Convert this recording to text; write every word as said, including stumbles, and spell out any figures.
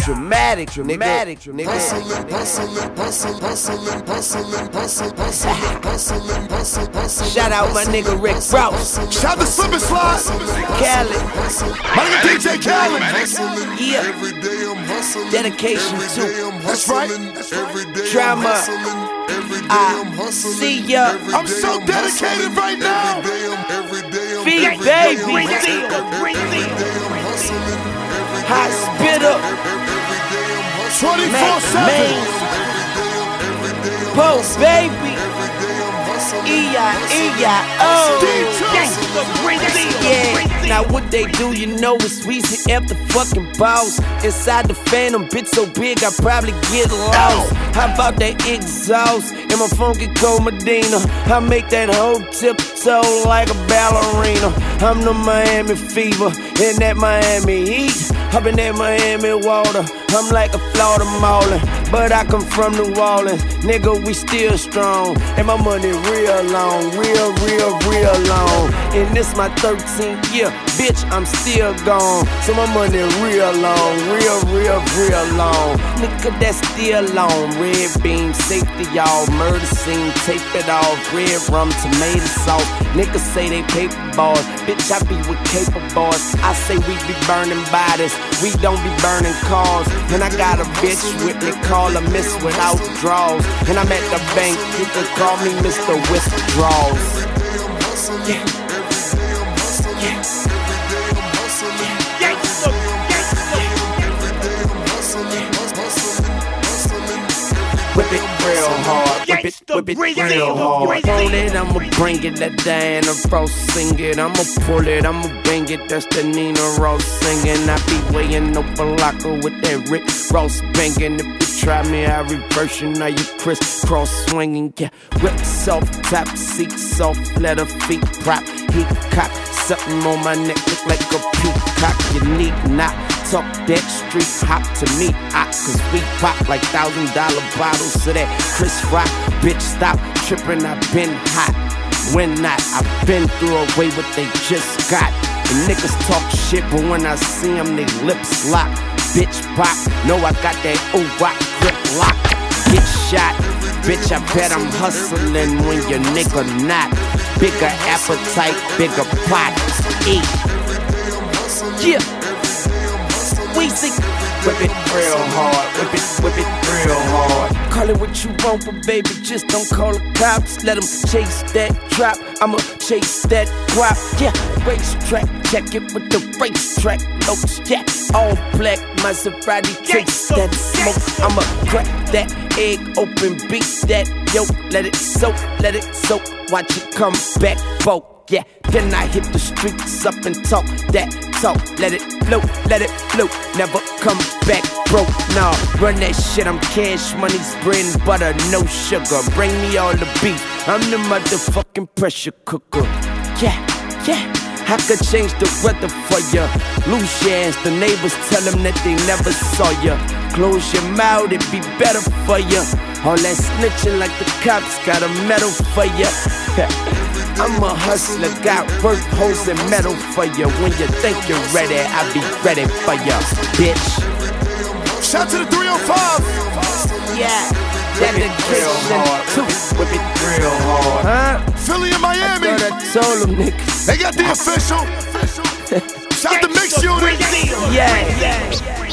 Dramatic, dramatic, dramatic. Hustling, hustling, hustling, hustling, hustling, hustling, hustling, hustling, hustling. Shout out my nigga Rick Ross. Shout to Slip and Slide. Khaled. My nigga D J Khaled. Yeah. Every day I'm hustling. Dedication Every to day I'm That's right. hustling. Every day I'm Drama. hustling. Every day I I'm hustling. see ya. Every I'm day so I'm dedicated hustling. right now. Every day I'm, every day I'm, Feed every day baby. I'm hustling. Every day I'm hustling. Every day Hot I'm spitter. Every day I'm hustling. twenty-four seven. Main. Every day I'm Post baby. Every day I'm hustling. E I E I O. D two. Yeah, now what they do, you know, it's Weezy F the fucking boss. Inside the phantom, bitch so big, I probably get lost. How about that exhaust in my funky cold Medina? I make that whole tiptoe like a ballerina. I'm the Miami fever in that Miami heat. Up in that Miami water, I'm like a Florida Marlin, but I come from New Orleans. Nigga, we still strong, and my money real long, real, real, real long. And this my thirteenth year, bitch, I'm still gone. So my money real long, real, real, real long. Nigga, that's still long. Red beam, safety, y'all. Murder scene, tape it off. Red rum, tomato sauce. Niggas say they paper bars. Bitch, I be with caper bars. I say we be burning bodies. We don't be burning cars. And I got a bitch with me, call her Miss Without Draws. And I'm at the bank, you can call me Mister Withdrawals. Yeah. Yeah. Whip it real hard, whip it, whip it real hard. Want it, I'ma bring it, let Diana Ross sing it. I'ma pull it, I'ma bang it, that's the Nina Ross singing. I be weighing over locker with that Rick Ross banging. If you try me, I reverse you, now you crisscross swinging. Yeah, whip soft, top seat soft, let her feet prop. He cock, something on my neck look like a peacock. You need not talk that street hop to me, I, cause we pop like thousand dollar bottles of that Chris Rock. Bitch, stop tripping, I been hot. When not, I been through away what they just got. The niggas talk shit, but when I see them, they lips lock. Bitch, pop, know I got that ooh rock grip lock. Get shot, bitch, I bet I'm hustling when your nigga not. Bigger appetite, bigger pot, eat. Yeah. Weezy, whip it real hard, whip it, whip it real hard. Call it what you want, but baby, just don't call the cops. Let them chase that drop, I'ma chase that guap. Yeah, racetrack, check it with the racetrack looks. Yeah, all black, Maserati, taste that smoke. I'ma crack that egg open, beat that yolk. Let it soak, let it soak, watch it come back, folk. Yeah, then I hit the streets up and talk that talk. Let it float, let it float, never come back broke. Nah, run that shit, I'm cash money's bread and butter, no sugar. Bring me all the beef, I'm the motherfucking pressure cooker. Yeah, yeah, I could change the weather for ya. Lose your ass, the neighbors tell them that they never saw ya. Close your mouth, it be better for ya. All that snitching like the cops got a medal for ya. I'm a hustler, got work, hoes, and metal for you. When you think you're ready, I'll be ready for you, bitch. Shout to the three oh five. Yeah, dedication too. Whip it real hard. Huh? Philly and Miami. I thought I told them niggas. They got the official. Shout to Mix Unit. Yeah, yeah.